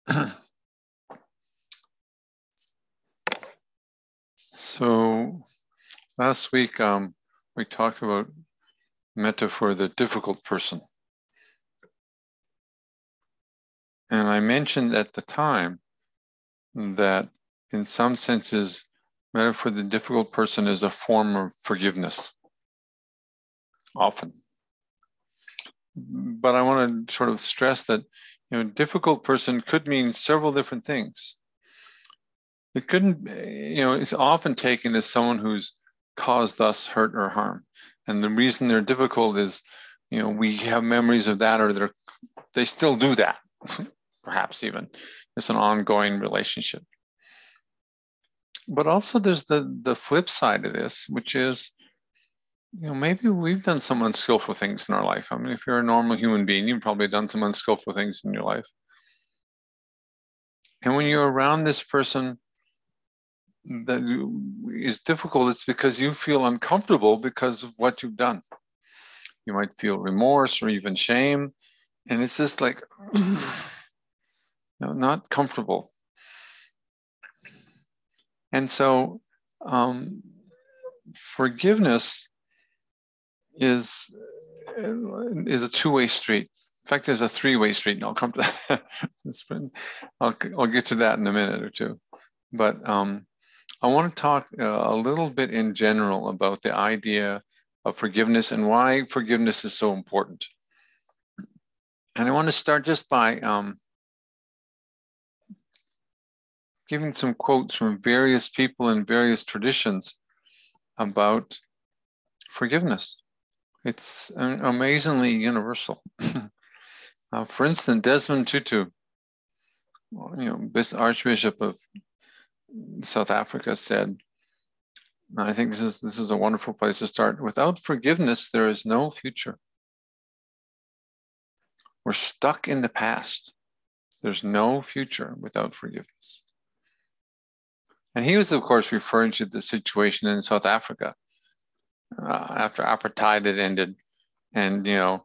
So last week we talked about metaphor, the difficult person. And I mentioned at the time that in some senses, metaphor, the difficult person is a form of forgiveness, often. But I want to sort of stress that, difficult person could mean several different things. It couldn't, it's often taken as someone who's caused us hurt or harm. And the reason they're difficult is, we have memories of that, or they still do that, perhaps even. It's an ongoing relationship. But also there's the flip side of this, which is, maybe we've done some unskillful things in our life. I mean, if you're a normal human being, you've probably done some unskillful things in your life. And when you're around this person that is difficult, it's because you feel uncomfortable because of what you've done. You might feel remorse or even shame. And it's just like, not comfortable. And so forgiveness is a two-way street. In fact, there's a three-way street, and I'll come to that. I'll get to that in a minute or two. But I want to talk a little bit in general about the idea of forgiveness and why forgiveness is so important. And I want to start just by giving some quotes from various people in various traditions about forgiveness. It's amazingly universal. For instance, Desmond Tutu, this Archbishop of South Africa, said, and I think this is a wonderful place to start, without forgiveness, there is no future. We're stuck in the past. There's no future without forgiveness. And he was, of course, referring to the situation in South Africa after apartheid had ended, and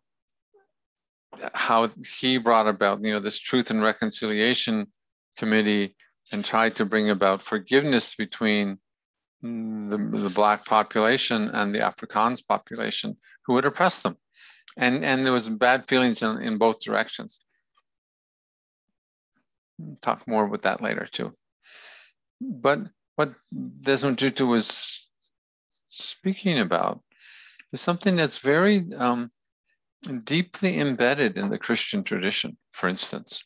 how he brought about this Truth and Reconciliation Committee and tried to bring about forgiveness between the Black population and the Afrikaans population who had oppressed them, and there was bad feelings in both directions. We'll talk more about that later too. But what Desmond Tutu was speaking about is something that's very deeply embedded in the Christian tradition. For instance,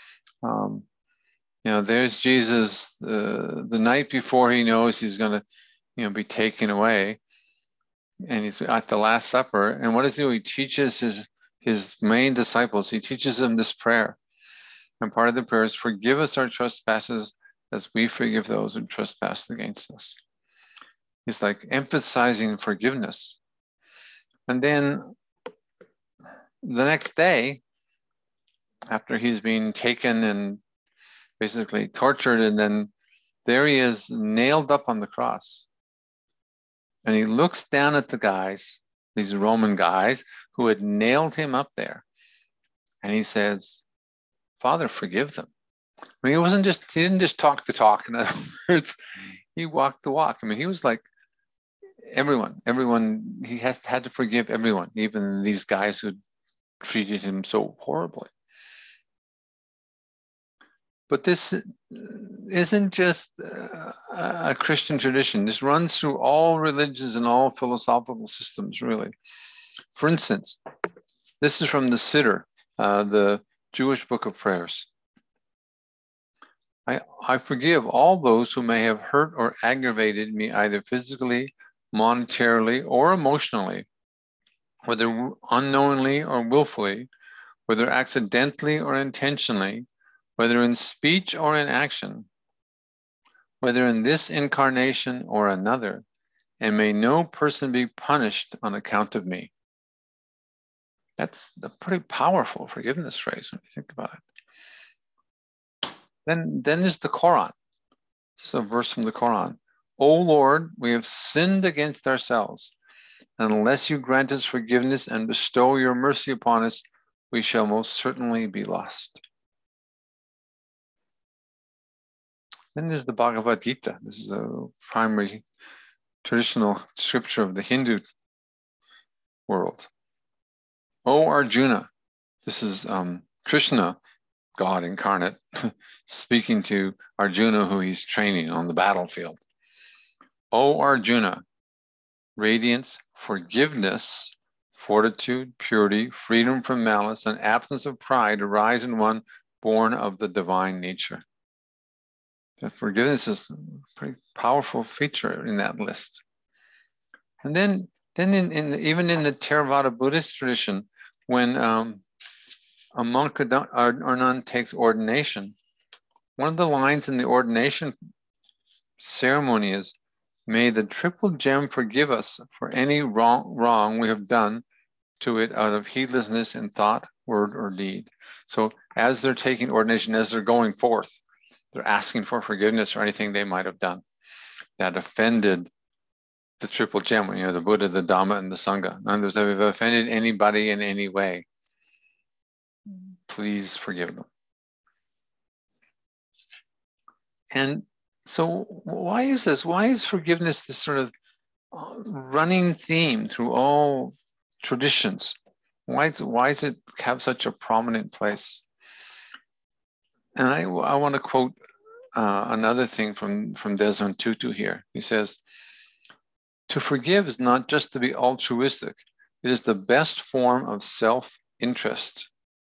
there's Jesus the night before he knows he's going to, be taken away, and he's at the Last Supper. And what does he do? He teaches his main disciples. He teaches them this prayer, and part of the prayer is, "Forgive us our trespasses, as we forgive those who trespass against us." He's like emphasizing forgiveness. And then the next day, after he's been taken and basically tortured, and then there he is nailed up on the cross. And he looks down at the guys, these Roman guys who had nailed him up there. And he says, "Father, forgive them." I mean, he didn't just talk the talk. In other words, he walked the walk. I mean, he was like, everyone, he had to forgive everyone, even these guys who treated him so horribly. But this isn't just a Christian tradition. This runs through all religions and all philosophical systems, really. For instance, this is from the Siddur, the Jewish Book of Prayers. I forgive all those who may have hurt or aggravated me, either physically, monetarily, or emotionally, whether unknowingly or willfully, whether accidentally or intentionally, whether in speech or in action, whether in this incarnation or another, and may no person be punished on account of me. That's a pretty powerful forgiveness phrase when you think about it. Then there's the Quran. This is a verse from the Quran. "O Lord, we have sinned against ourselves, and unless you grant us forgiveness and bestow your mercy upon us, we shall most certainly be lost." Then there's the Bhagavad Gita. This is a primary traditional scripture of the Hindu world. O Arjuna, this is Krishna, God incarnate, speaking to Arjuna, who he's training on the battlefield. O Arjuna, radiance, forgiveness, fortitude, purity, freedom from malice, and absence of pride arise in one born of the divine nature. That forgiveness is a pretty powerful feature in that list. And then even in the Theravada Buddhist tradition, when a monk or nun takes ordination, one of the lines in the ordination ceremony is, "May the triple gem forgive us for any wrong we have done to it out of heedlessness in thought, word, or deed." So as they're taking ordination, as they're going forth, they're asking for forgiveness for anything they might have done that offended the triple gem, the Buddha, the Dhamma, and the Sangha. In other words, if we've offended anybody in any way, please forgive them. And so why is this? Why is forgiveness this sort of running theme through all traditions? Why does it have such a prominent place? And I want to quote another thing from Desmond Tutu here. He says, "To forgive is not just to be altruistic. It is the best form of self-interest."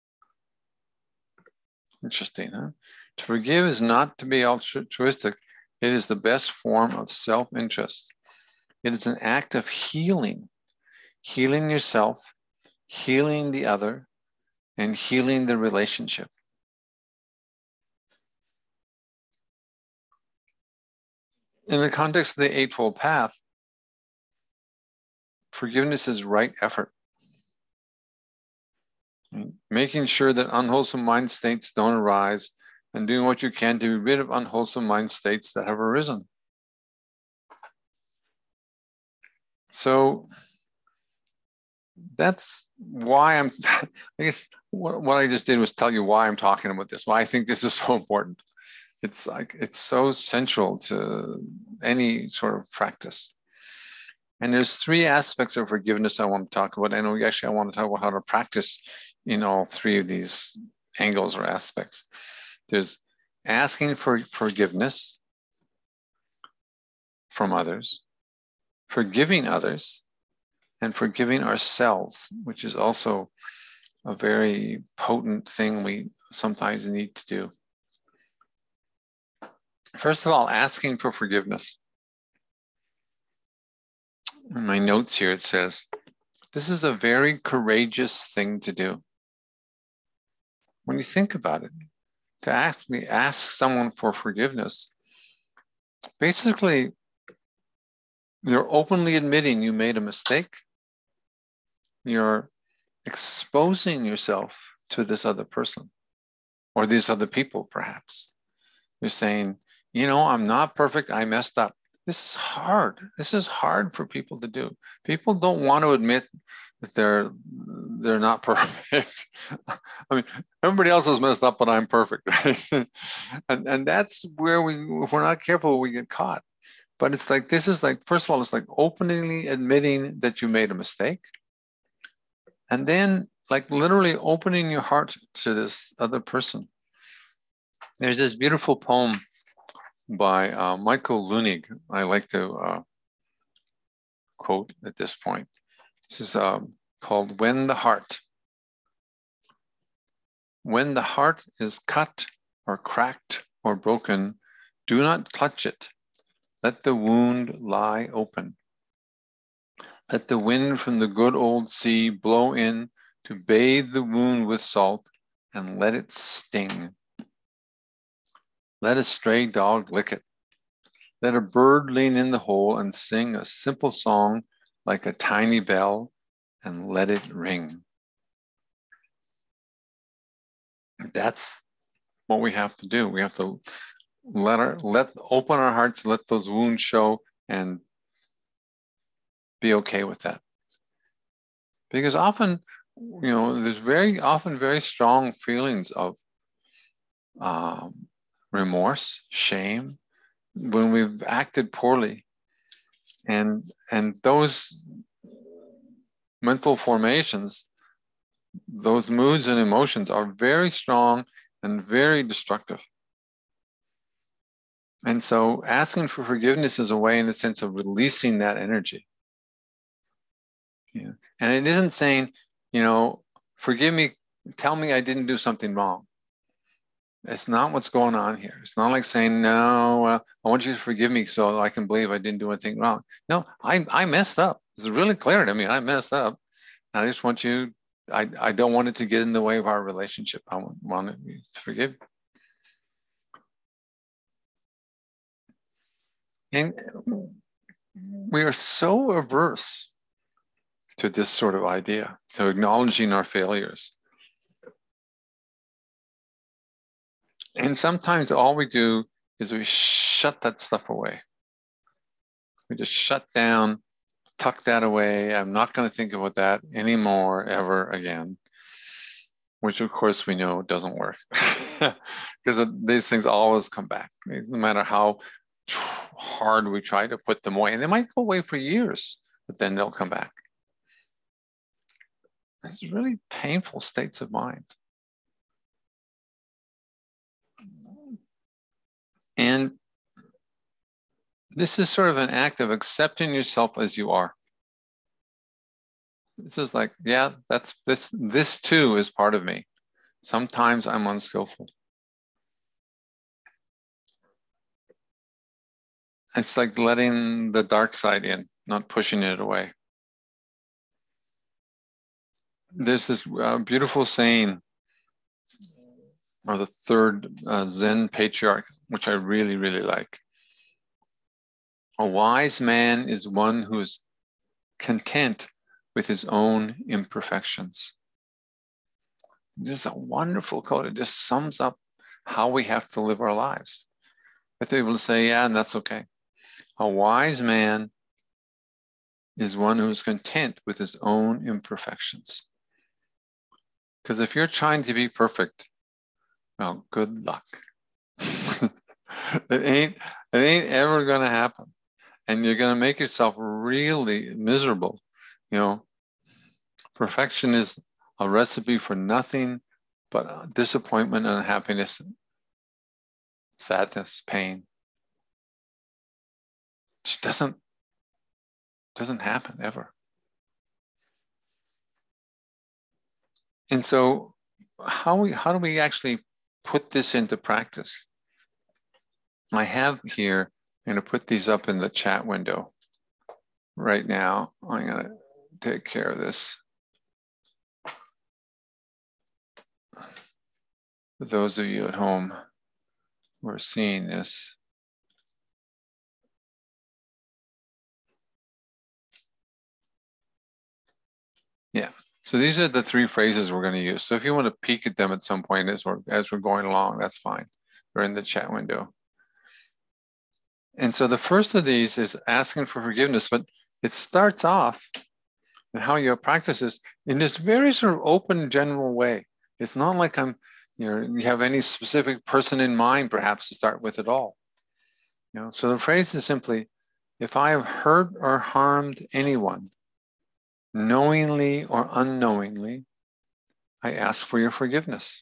Interesting, huh? To forgive is not to be altruistic. It is the best form of self-interest. It is an act of healing yourself, healing the other, and healing the relationship. In the context of the Eightfold Path, forgiveness is right effort. Making sure that unwholesome mind states don't arise, and doing what you can to be rid of unwholesome mind states that have arisen. So that's why I guess what I just did was tell you why I'm talking about this, why I think this is so important. It's so central to any sort of practice. And there's three aspects of forgiveness I want to talk about. I want to talk about how to practice in all three of these angles or aspects. There's asking for forgiveness from others, forgiving others, and forgiving ourselves, which is also a very potent thing we sometimes need to do. First of all, asking for forgiveness. In my notes here, it says, this is a very courageous thing to do. When you think about it, to actually ask someone for forgiveness, basically, you're openly admitting you made a mistake. You're exposing yourself to this other person or these other people, perhaps. You're saying, I'm not perfect. I messed up. This is hard. This is hard for people to do. People don't want to admit that they're not perfect. I mean, everybody else has messed up, but I'm perfect, right? and that's where if we're not careful, we get caught. But it's like, first of all, it's like openly admitting that you made a mistake. And then like literally opening your heart to this other person. There's this beautiful poem by Michael Leunig I like to quote at this point. This is called When the Heart. When the heart is cut or cracked or broken, do not clutch it. Let the wound lie open. Let the wind from the good old sea blow in to bathe the wound with salt and let it sting. Let a stray dog lick it. Let a bird lean in the hole and sing a simple song like a tiny bell and let it ring. That's what we have to do. We have to open our hearts, let those wounds show, and be okay with that. Because often, there's very often very strong feelings of remorse, shame, when we've acted poorly. And those mental formations, those moods and emotions are very strong and very destructive. And so asking for forgiveness is a way, in a sense, of releasing that energy. Yeah. And it isn't saying, forgive me, tell me I didn't do something wrong. That's not what's going on here. It's not like saying, no, I want you to forgive me so I can believe I didn't do anything wrong. No, I messed up. It's really clear to me. I messed up. I just want you, I don't want it to get in the way of our relationship. I want you to forgive. And we are so averse to this sort of idea, to acknowledging our failures. And sometimes all we do is we shut that stuff away. We just shut down, tuck that away. I'm not going to think about that anymore, ever again, which of course we know doesn't work because these things always come back, no matter how hard we try to put them away. And they might go away for years, but then they'll come back. It's really painful states of mind. And this is sort of an act of accepting yourself as you are. This is like, yeah, that's this too is part of me. Sometimes I'm unskillful. It's like letting the dark side in, not pushing it away. There's this beautiful saying, or the third Zen patriarch, which I really, really like. A wise man is one who is content with his own imperfections. This is a wonderful quote. It just sums up how we have to live our lives. If they're able to say, yeah, and that's okay. A wise man is one who's content with his own imperfections. Because if you're trying to be perfect, well, good luck. It ain't ever going to happen. And you're going to make yourself really miserable. Perfection is a recipe for nothing but disappointment, unhappiness, sadness, pain. It just doesn't happen ever. And so how do we actually put this into practice? I have here, I'm going to put these up in the chat window right now. I'm going to take care of this. For those of you at home who are seeing this. Yeah, so these are the three phrases we're going to use. So if you want to peek at them at some point as we're going along, that's fine. They're in the chat window. And so the first of these is asking for forgiveness, but it starts off and how you practice this in this very sort of open, general way. It's not like you have any specific person in mind, perhaps, to start with at all. So the phrase is simply, if I have hurt or harmed anyone, knowingly or unknowingly, I ask for your forgiveness.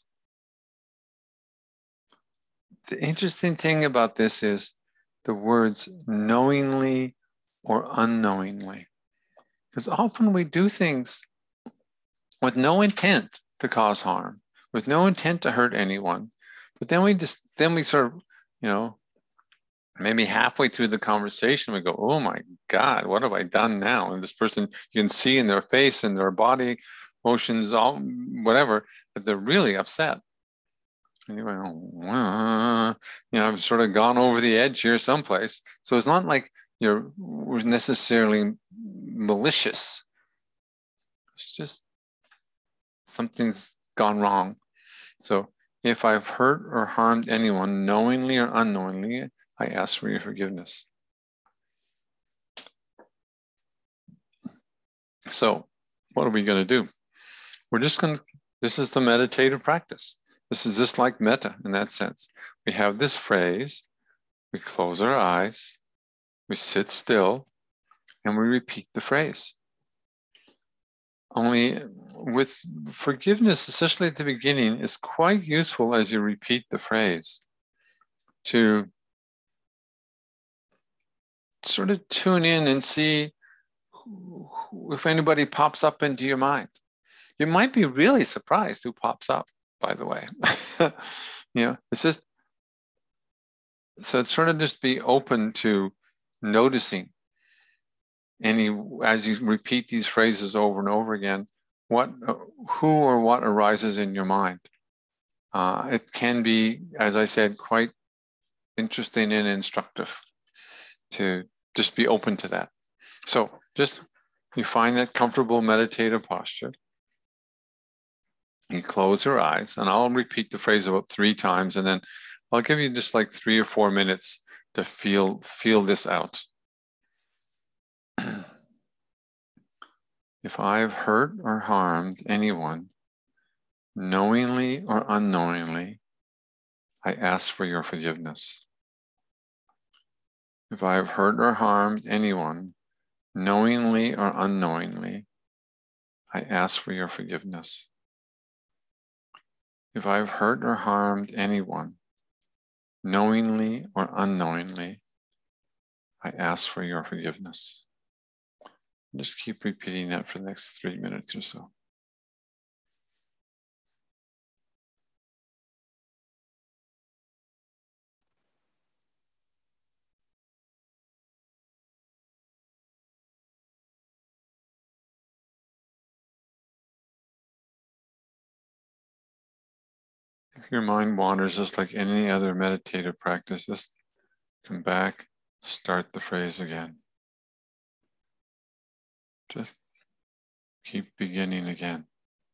The interesting thing about this is the words knowingly or unknowingly. Because often we do things with no intent to cause harm, with no intent to hurt anyone. But then we sort of, maybe halfway through the conversation, we go, oh my God, what have I done now? And this person, you can see in their face and their body motions, all whatever, that they're really upset. And you go, I've sort of gone over the edge here someplace. So it's not like you're necessarily malicious. It's just something's gone wrong. So if I've hurt or harmed anyone, knowingly or unknowingly, I ask for your forgiveness. So what are we going to do? We're just going to, this is the meditative practice. This is just like metta in that sense. We have this phrase, we close our eyes, we sit still, and we repeat the phrase. Only with forgiveness, especially at the beginning, is quite useful as you repeat the phrase to sort of tune in and see if anybody pops up into your mind. You might be really surprised who pops up, by the way. It's just, so sort of just be open to noticing as you repeat these phrases over and over again, who or what arises in your mind. It can be, as I said, quite interesting and instructive to just be open to that. So just, you find that comfortable meditative posture. You close your eyes, and I'll repeat the phrase about 3 times, and then I'll give you just like 3 or 4 minutes to feel this out. If I've hurt or harmed anyone, knowingly or unknowingly, I ask for your forgiveness. If I have hurt or harmed anyone, knowingly or unknowingly, I ask for your forgiveness. If I have hurt or harmed anyone, knowingly or unknowingly, I ask for your forgiveness. Just keep repeating that for the next 3 minutes or so. If your mind wanders just like any other meditative practice, just come back, start the phrase again. Just keep beginning again.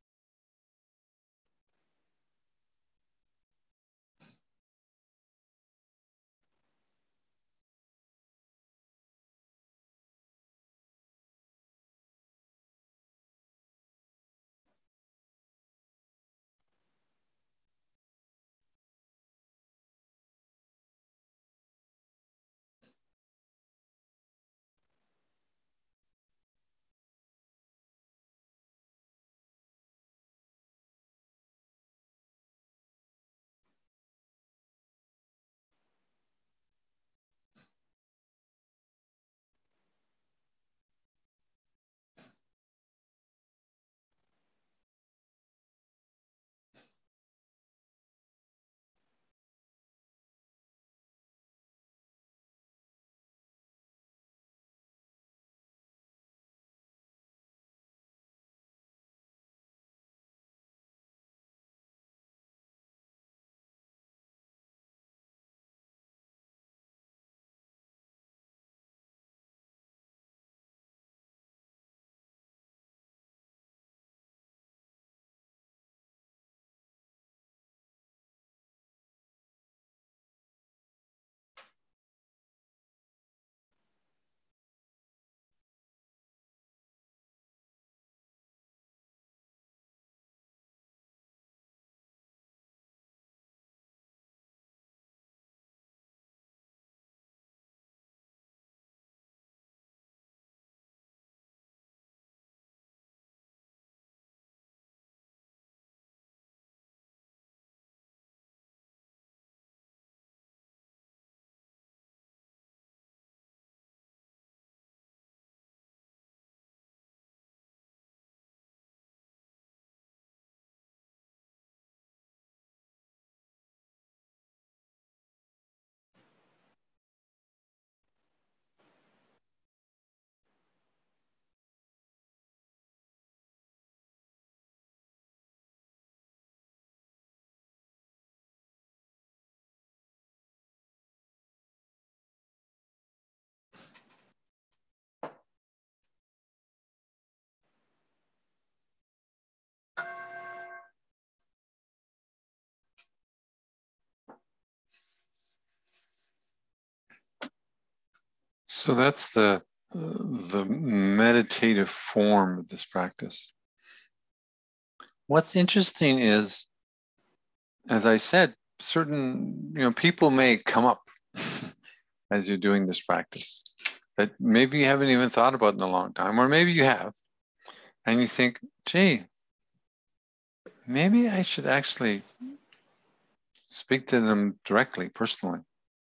So that's the meditative form of this practice. What's interesting is as I said, certain people may come up as you're doing this practice that maybe you haven't even thought about in a long time, or maybe you have, and you think, gee, maybe I should actually speak to them directly, personally,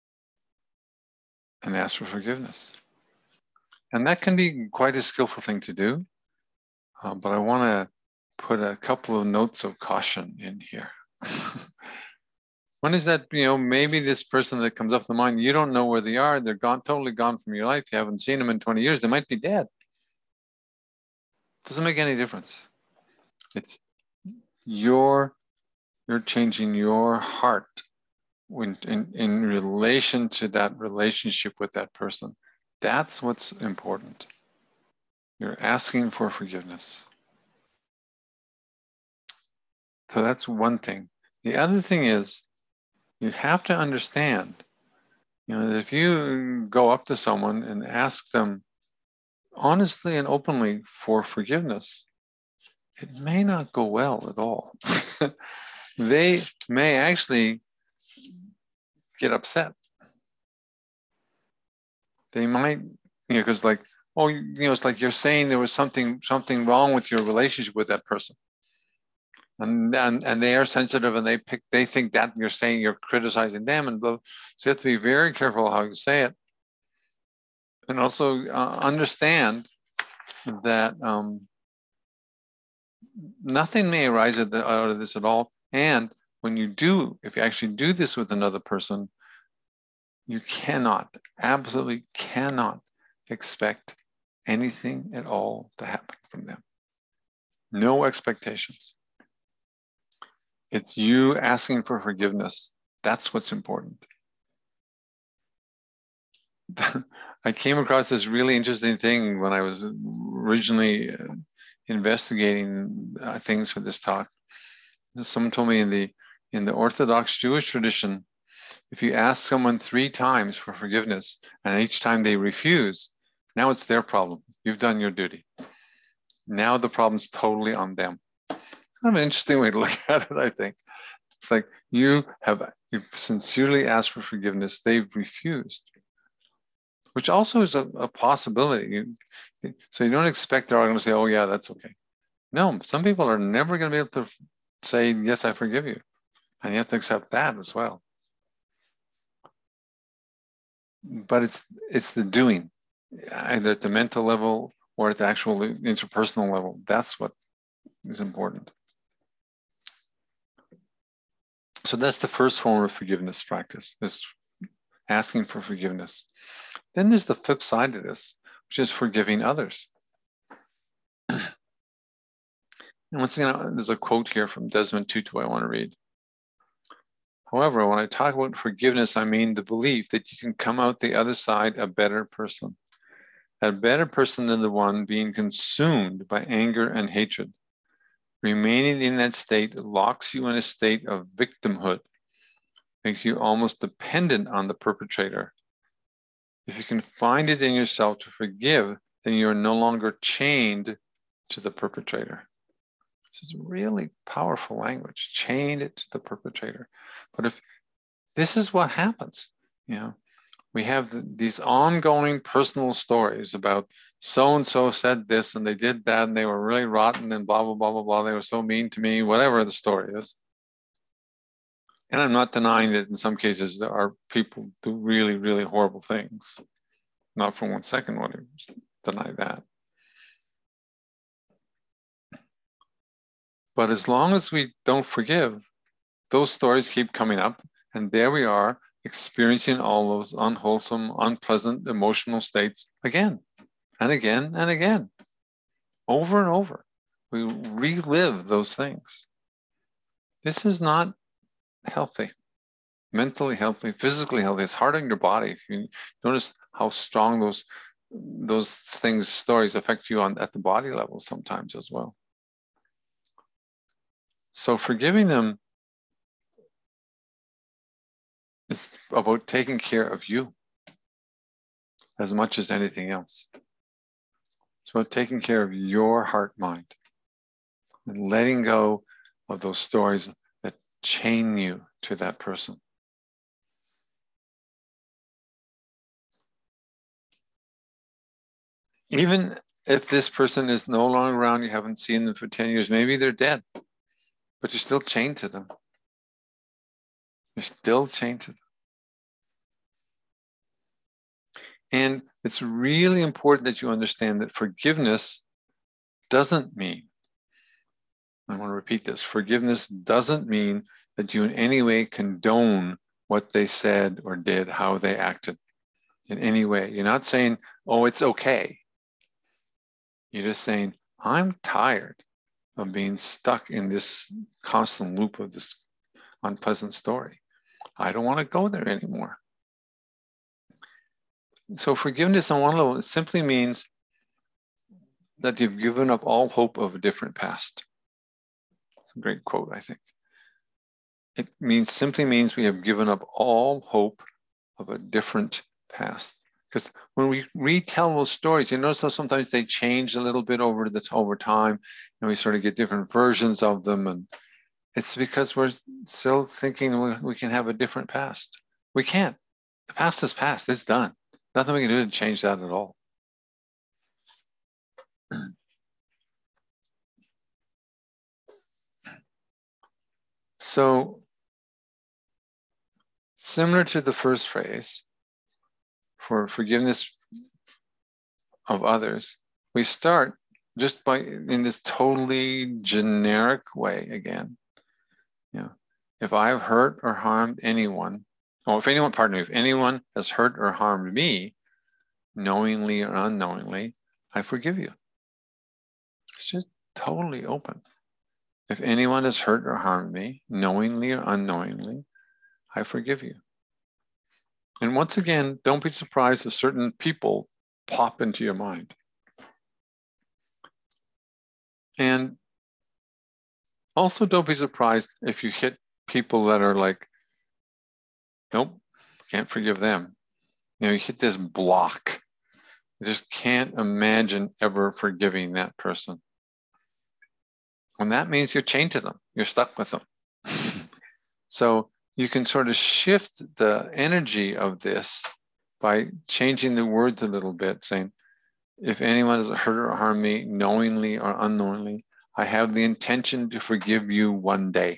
and ask for forgiveness. And that can be quite a skillful thing to do, but I want to put a couple of notes of caution in here. One is that, maybe this person that comes up the mind, you don't know where they are. They're gone, totally gone from your life. You haven't seen them in 20 years. They might be dead. Doesn't make any difference. It's you're changing your heart when in relation to that relationship with that person. That's what's important. You're asking for forgiveness. So that's one thing. The other thing is, you have to understand, that if you go up to someone and ask them honestly and openly for forgiveness, it may not go well at all. They may actually get upset. They might, because like, oh, it's like you're saying there was something wrong with your relationship with that person. And they are sensitive, and they think that you're saying you're criticizing them, and so you have to be very careful how you say it, and also understand that nothing may arise out of this at all. And when you do, if you actually do this with another person, you absolutely cannot expect anything at all to happen from them. No expectations. It's you asking for forgiveness. That's what's important. I came across this really interesting thing when I was originally investigating things for this talk. Someone told me in the Orthodox Jewish tradition, if you ask someone 3 times for forgiveness and each time they refuse, now it's their problem. You've done your duty. Now the problem's totally on them. Kind of an interesting way to look at it, I think. It's like you've sincerely asked for forgiveness, they've refused, which also is a possibility. So you don't expect they're all going to say, oh yeah, that's okay. No, some people are never going to be able to say, yes, I forgive you. And you have to accept that as well. But it's the doing, either at the mental level or at the actual interpersonal level. That's what is important. So that's the first form of forgiveness practice, is asking for forgiveness. Then there's the flip side of this, which is forgiving others. And once again, there's a quote here from Desmond Tutu I want to read. However, when I talk about forgiveness, I mean the belief that you can come out the other side a better person than the one being consumed by anger and hatred. Remaining in that state locks you in a state of victimhood, makes you almost dependent on the perpetrator. If you can find it in yourself to forgive, then you are no longer chained to the perpetrator. This is really powerful language, chained it to the perpetrator. But if this is what happens, we have these ongoing personal stories about so-and-so said this and they did that and they were really rotten and blah, blah, blah, blah, blah. They were so mean to me, whatever the story is. And I'm not denying that in some cases there are people do really, really horrible things. Not for 1 second would I deny that. But as long as we don't forgive, those stories keep coming up, and there we are experiencing all those unwholesome, unpleasant emotional states again and again and again, over and over. We relive those things. This is not healthy, mentally healthy, physically healthy. It's hard on your body. If you notice how strong those things, stories affect you at the body level sometimes as well. So forgiving them is about taking care of you as much as anything else. It's about taking care of your heart, mind, and letting go of those stories that chain you to that person. Even if this person is no longer around, you haven't seen them for 10 years, maybe they're dead, but you're still chained to them. You're still chained to them. And it's really important that you understand that forgiveness doesn't mean, I want to repeat this, forgiveness doesn't mean that you in any way condone what they said or did, how they acted in any way. You're not saying, oh, it's okay. You're just saying, I'm tired of being stuck in this constant loop of this unpleasant story. I don't want to go there anymore. So forgiveness on one level, it simply means that you've given up all hope of a different past. It's a great quote, I think. It simply means we have given up all hope of a different past. Because when we retell those stories, you notice how sometimes they change a little bit over time, and we sort of get different versions of them. And it's because we're still thinking we can have a different past. We can't. The past is past. It's done. Nothing we can do to change that at all. So, similar to the first phrase, for forgiveness of others, we start just by in this totally generic way again. You know, if I've hurt or harmed anyone, or if anyone has hurt or harmed me, knowingly or unknowingly, I forgive you. It's just totally open. If anyone has hurt or harmed me, knowingly or unknowingly, I forgive you. And once again, don't be surprised if certain people pop into your mind. And also don't be surprised if you hit people that are like, nope, can't forgive them. You know, you hit this block. You just can't imagine ever forgiving that person. And that means you're chained to them. You're stuck with them. So you can sort of shift the energy of this by changing the words a little bit, saying, if anyone has hurt or harmed me, knowingly or unknowingly, I have the intention to forgive you one day.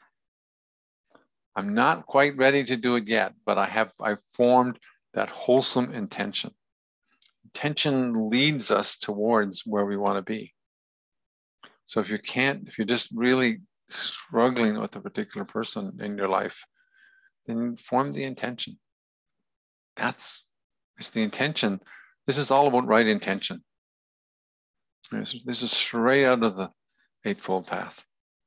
I'm not quite ready to do it yet, but I've formed that wholesome intention. Intention leads us towards where we want to be. So if you're just really struggling with a particular person in your life, then form the intention. It's the intention. This is all about right intention. This is straight out of the Eightfold Path.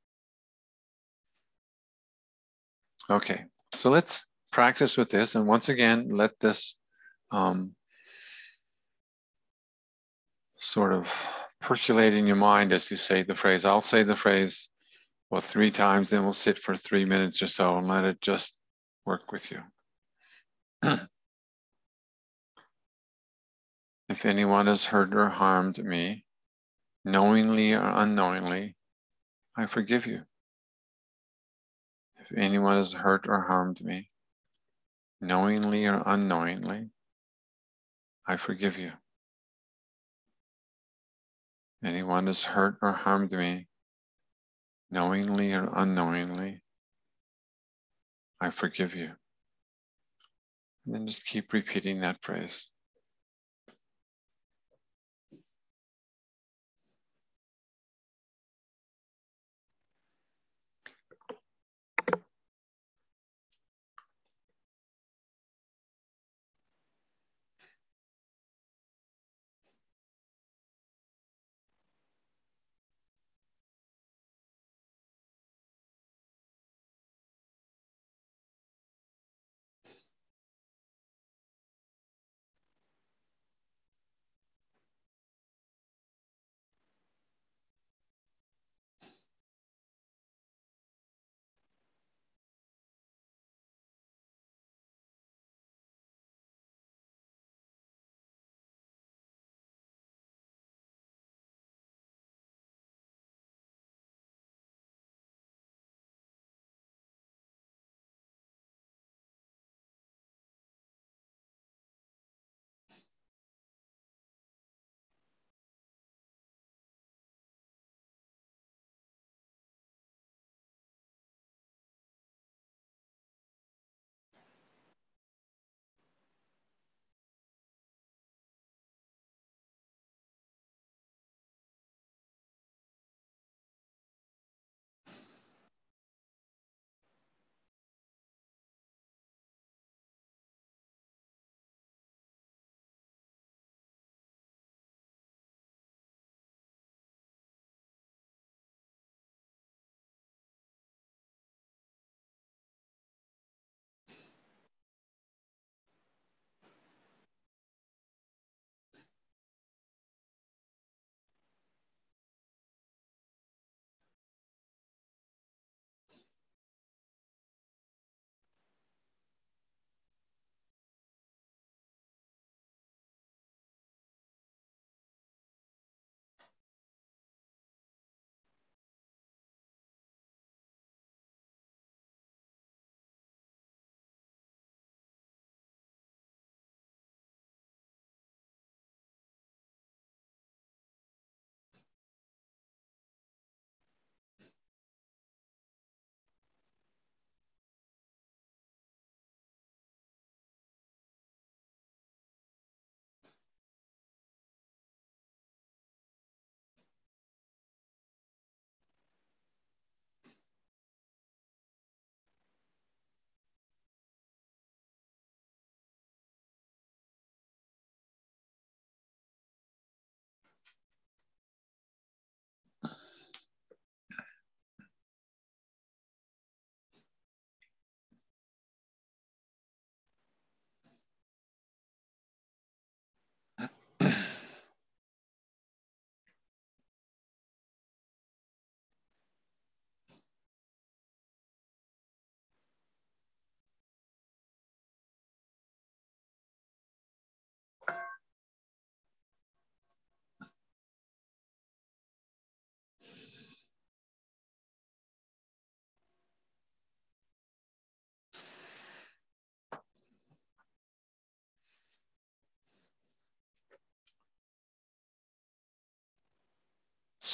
Okay, so let's practice with this. And once again, let this sort of percolate in your mind as you say the phrase. I'll say the phrase 3 times, then we'll sit for 3 minutes or so and let it just work with you. If anyone has hurt or harmed me, knowingly or unknowingly, I forgive you. If anyone has hurt or harmed me, knowingly or unknowingly, I forgive you. Anyone has hurt or harmed me, knowingly or unknowingly, I forgive you. And then just keep repeating that phrase.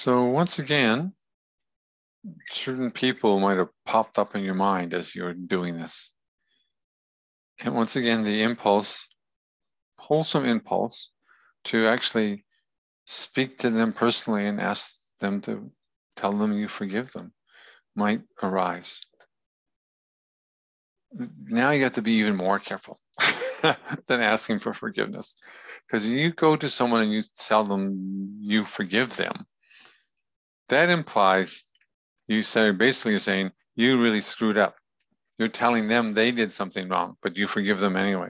So once again, certain people might have popped up in your mind as you're doing this. And once again, the impulse, wholesome impulse, to actually speak to them personally and ask them to tell them you forgive them might arise. Now you have to be even more careful than asking for forgiveness. Because you go to someone and you tell them you forgive them, that implies basically you're saying you really screwed up. You're telling them they did something wrong, but you forgive them anyway.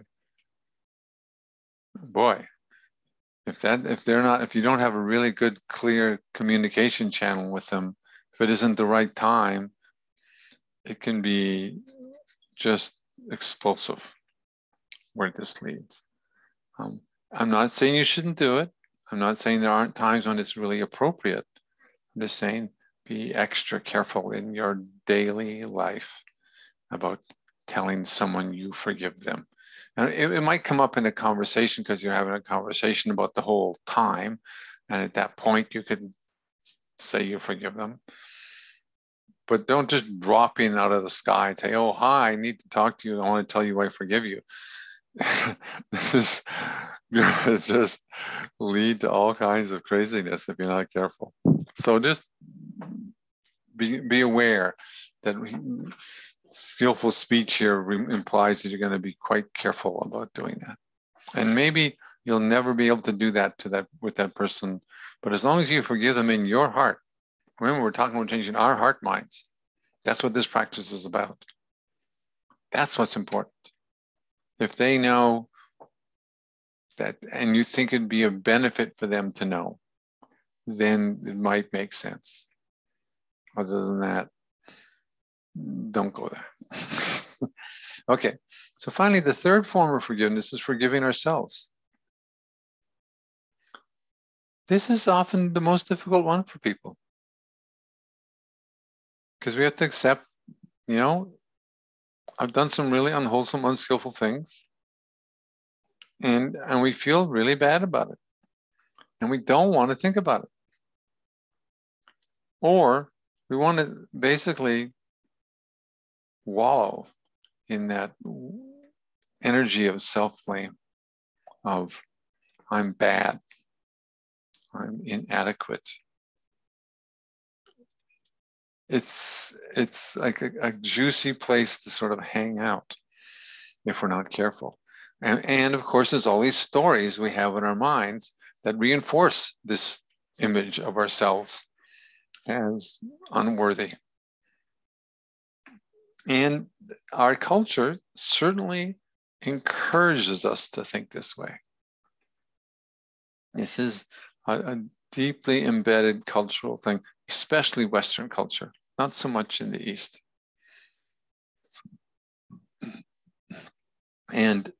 Boy, if you don't have a really good, clear communication channel with them, if it isn't the right time, it can be just explosive where this leads. I'm not saying you shouldn't do it. I'm not saying there aren't times when it's really appropriate. I'm just saying be extra careful in your daily life about telling someone you forgive them. And it might come up in a conversation because you're having a conversation about the whole time. And at that point, you could say you forgive them. But don't just drop in out of the sky and say, oh, hi, I need to talk to you. I want to tell you I forgive you. This is going to just lead to all kinds of craziness if you're not careful. So just be aware that skillful speech here implies that you're going to be quite careful about doing that. And maybe you'll never be able to do that with that person. But as long as you forgive them in your heart, remember, we're talking about changing our heart minds. That's what this practice is about. That's what's important. If they know that, and you think it'd be a benefit for them to know, then it might make sense. Other than that, don't go there. Okay, so finally, the third form of forgiveness is forgiving ourselves. This is often the most difficult one for people because we have to accept, I've done some really unwholesome, unskillful things, and we feel really bad about it, and we don't want to think about it, or we want to basically wallow in that energy of self-blame, of I'm bad, I'm inadequate. It's like a juicy place to sort of hang out if we're not careful. And of course, there's all these stories we have in our minds that reinforce this image of ourselves as unworthy. And our culture certainly encourages us to think this way. This is a deeply embedded cultural thing, especially Western culture, not so much in the East. And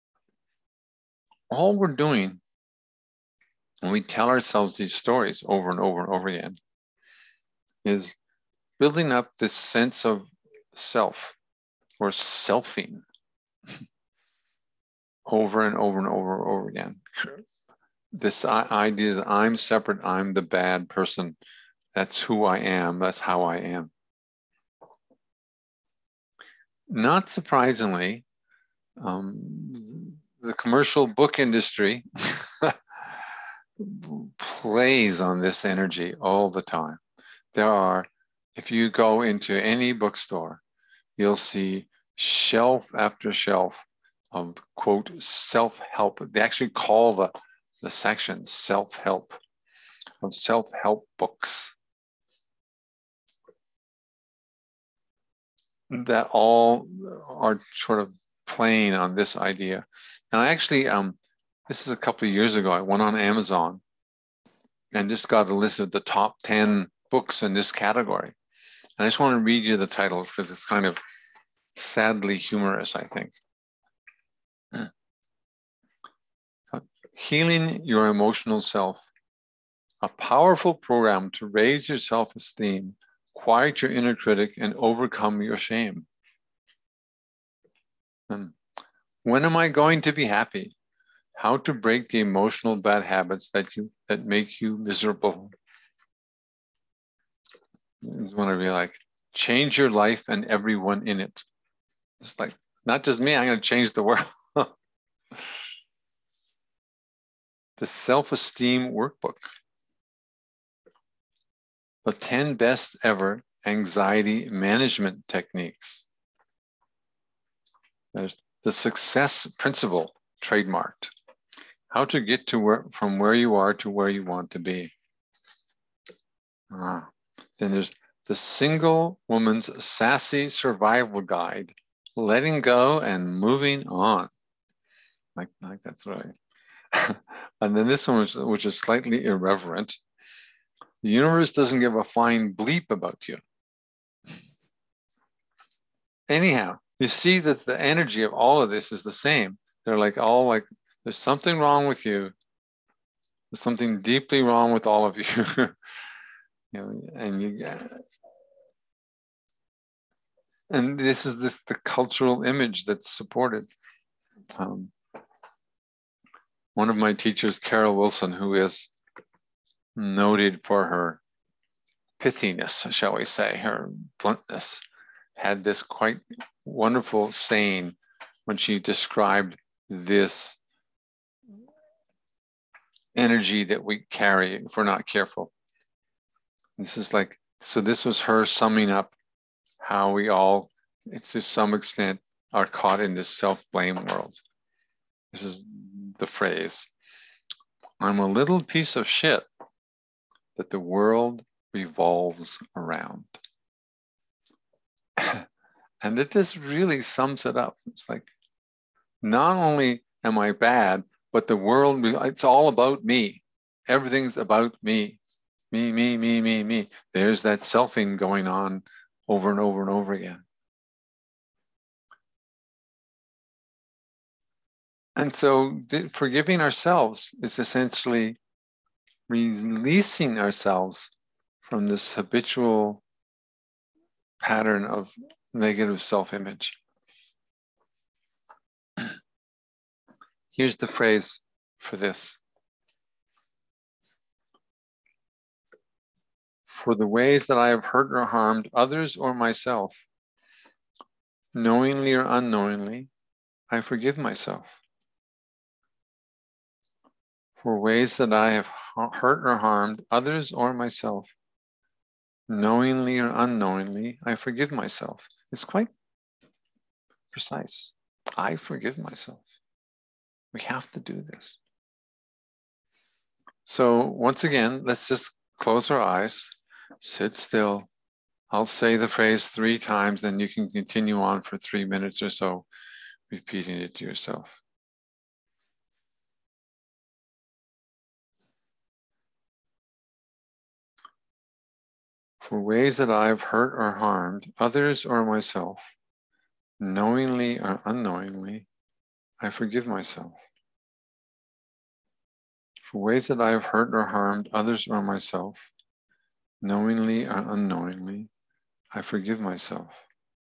all we're doing when we tell ourselves these stories over and over and over again is building up this sense of self or selfing over and over and over and over again. This idea that I'm separate, I'm the bad person, that's who I am, that's how I am. Not surprisingly, the commercial book industry plays on this energy all the time. If you go into any bookstore, you'll see shelf after shelf of, quote, self-help. They actually call the section self-help, of self-help books that all are sort of playing on this idea. And I actually, this is a couple of years ago, I went on Amazon and just got a list of the top 10 books in this category. And I just want to read you the titles because it's kind of sadly humorous, I think. Healing Your Emotional Self, a powerful program to raise your self-esteem, quiet your inner critic, and overcome your shame. When am I going to be happy? How to break the emotional bad habits that make you miserable. It's want to be like, change your life and everyone in it. It's like, not just me, I'm going to change the world. The self-esteem workbook. The 10 best ever anxiety management techniques. There's the success principle trademarked. How to get to from where you are to where you want to be. Then there's the single woman's sassy survival guide, letting go and moving on. Like that's right. And then this one, which is slightly irreverent. The universe doesn't give a flying bleep about you. Anyhow, you see that the energy of all of this is the same. They're like all like, there's something wrong with you. There's something deeply wrong with all of you. You know, and this is the cultural image that's supported. One of my teachers, Carol Wilson, who is noted for her pithiness, shall we say, her bluntness, had this quite wonderful saying when she described this energy that we carry if we're not careful. This is like, so this was her summing up how we all, to some extent, are caught in this self-blame world. This is the phrase, I'm a little piece of shit that the world revolves around. And it just really sums it up. It's like, not only am I bad, but the world, it's all about me. Everything's about me. Me. There's that selfing going on over and over and over again. And so forgiving ourselves is essentially releasing ourselves from this habitual pattern of negative self-image. Here's the phrase for this. For the ways that I have hurt or harmed others or myself, knowingly or unknowingly, I forgive myself. For ways that I have hurt or harmed others or myself, knowingly or unknowingly, I forgive myself. It's quite precise. I forgive myself. We have to do this. So once again, let's just close our eyes, sit still. I'll say the phrase 3 times, then you can continue on for 3 minutes or so, repeating it to yourself. For ways that I've hurt or harmed others or myself, knowingly or unknowingly, I forgive myself. For ways that I have hurt or harmed others or myself, knowingly or unknowingly, I forgive myself.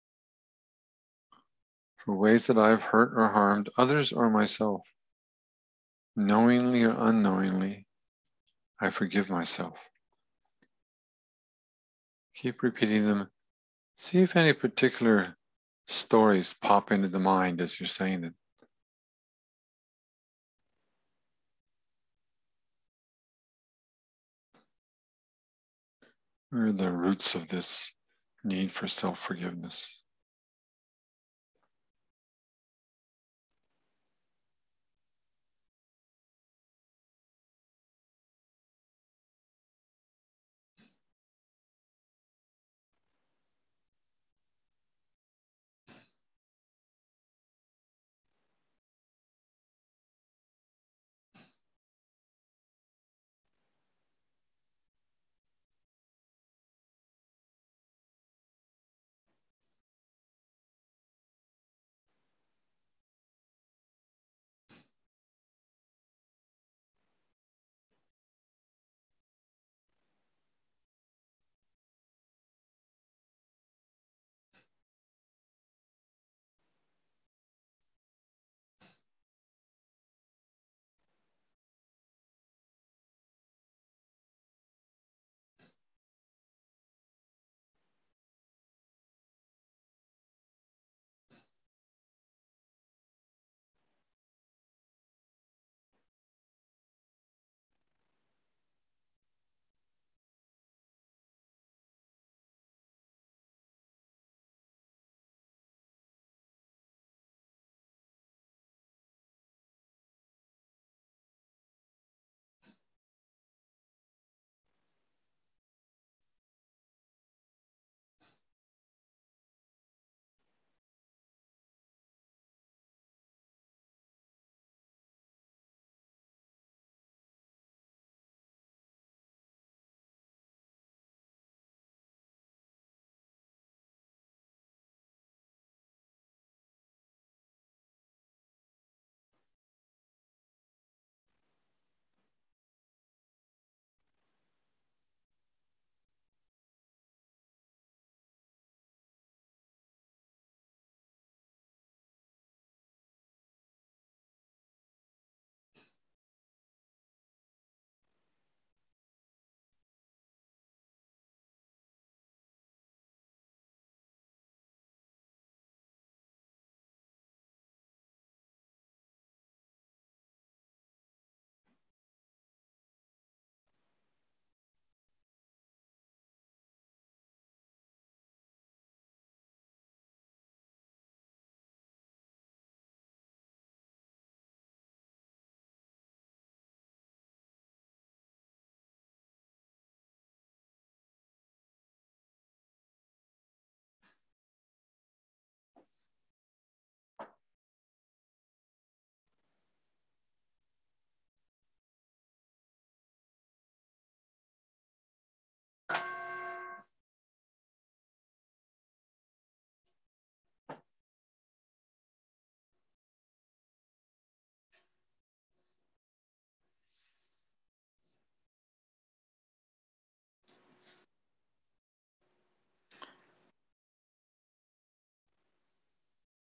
For ways that I have hurt or harmed others or myself, knowingly or unknowingly, I forgive myself. Keep repeating them. See if any particular stories pop into the mind as you're saying it. Where are the roots of this need for self-forgiveness?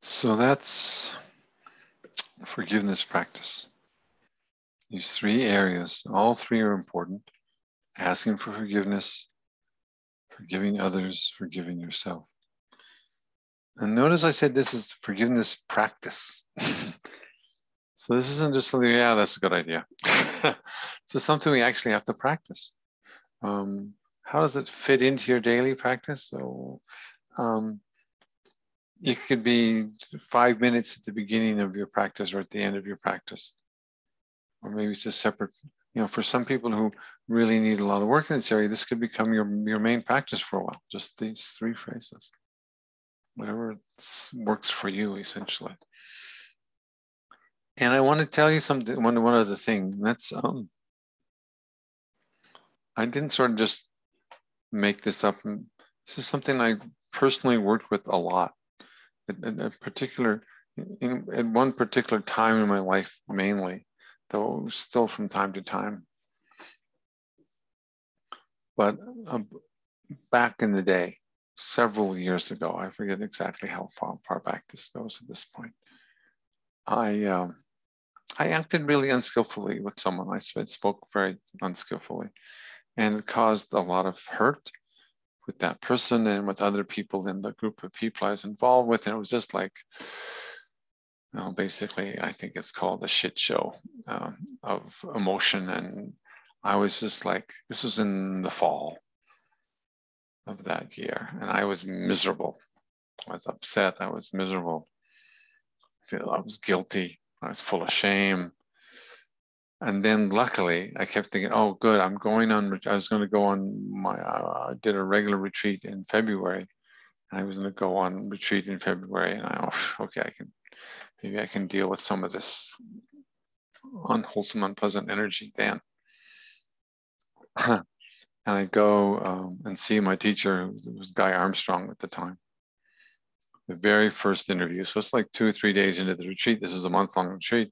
So that's forgiveness practice. These three areas, all three are important. Asking for forgiveness, forgiving others, forgiving yourself. And notice I said this is forgiveness practice. So this isn't just something, yeah, that's a good idea. This is something we actually have to practice. How does it fit into your daily practice? So it could be 5 minutes at the beginning of your practice or at the end of your practice. Or maybe it's a separate, for some people who really need a lot of work in this area, this could become your main practice for a while, just these three phrases. Whatever works for you, essentially. And I want to tell you something, one other thing. That's I didn't sort of just make this up. This is something I personally worked with a lot. At one particular time in my life, mainly, though still from time to time. But back in the day, several years ago, I forget exactly how far back this goes at this point. I acted really unskillfully with someone. I spoke very unskillfully, and it caused a lot of hurt with that person and with other people in the group of people I was involved with. And it was just like, basically, I think it's called a shit show of emotion. And I was just like, this was in the fall of that year, and I was miserable. I was upset. I was miserable. I was guilty. I was full of shame. And then luckily, I kept thinking, oh, good, I was going to go on I did a regular retreat in February. And I was going to go on retreat in February. And okay, maybe I can deal with some of this unwholesome, unpleasant energy then. And I go and see my teacher, who was Guy Armstrong at the time. The very first interview. So it's like 2 or 3 days into the retreat. This is a month-long retreat.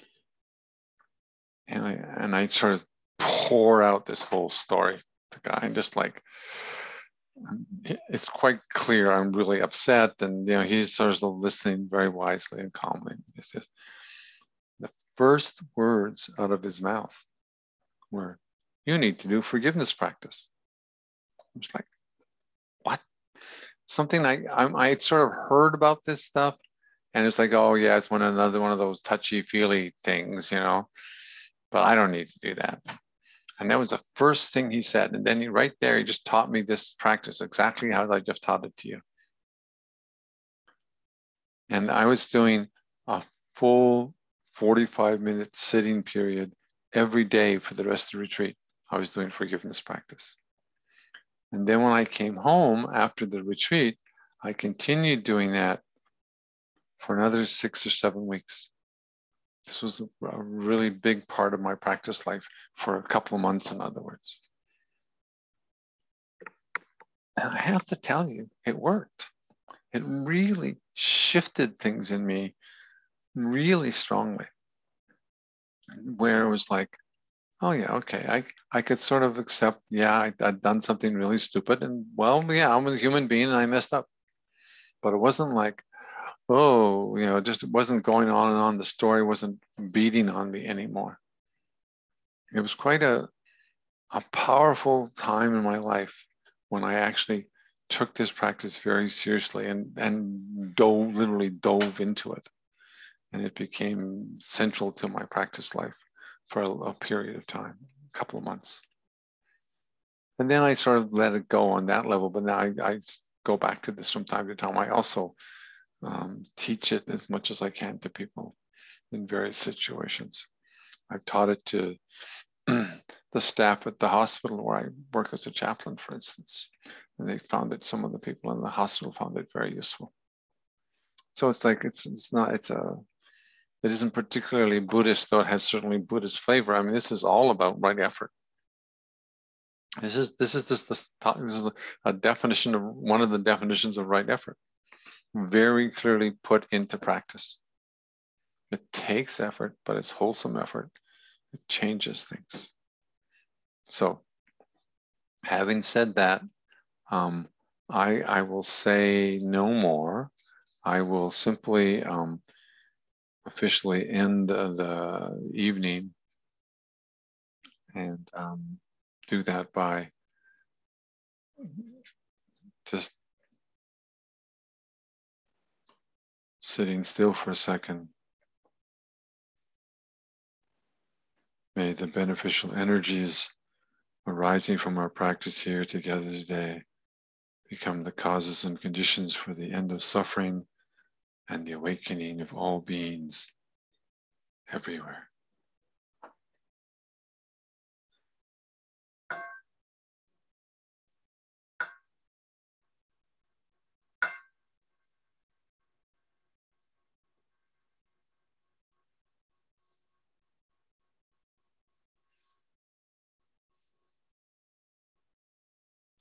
And I sort of pour out this whole story to Guy, and just like, it's quite clear I'm really upset, and he's sort of listening very wisely and calmly. It's just the first words out of his mouth were, "You need to do forgiveness practice." I was like, what? Something I sort of heard about this stuff, and it's like, oh yeah, it's another one of those touchy-feely things, but I don't need to do that. And that was the first thing he said. And then he just taught me this practice exactly how I just taught it to you. And I was doing a full 45-minute sitting period every day for the rest of the retreat. I was doing forgiveness practice. And then when I came home after the retreat, I continued doing that for another 6 or 7 weeks. This was a really big part of my practice life for a couple of months, in other words. And I have to tell you, it worked. It really shifted things in me really strongly, where it was like, oh yeah, okay, I could sort of accept, yeah, I'd done something really stupid, and well, yeah, I'm a human being and I messed up. But it wasn't like, oh, just it wasn't going on and on. The story wasn't beating on me anymore. It was quite a powerful time in my life when I actually took this practice very seriously and literally dove into it. And it became central to my practice life for a period of time, a couple of months. And then I sort of let it go on that level, but now I go back to this from time to time. I also teach it as much as I can to people in various situations. I've taught it to the staff at the hospital where I work as a chaplain, for instance, and they found it. Some of the people in the hospital found it very useful. So it's like it isn't particularly Buddhist, though it has certainly Buddhist flavor. I mean, this is all about right effort. This is a definition of one of the definitions of right effort, very clearly put into practice. It takes effort, but it's wholesome effort. It changes things. So, having said that, I will say no more. I will simply officially end the evening and do that by just sitting still for a second. May the beneficial energies arising from our practice here together today become the causes and conditions for the end of suffering and the awakening of all beings everywhere.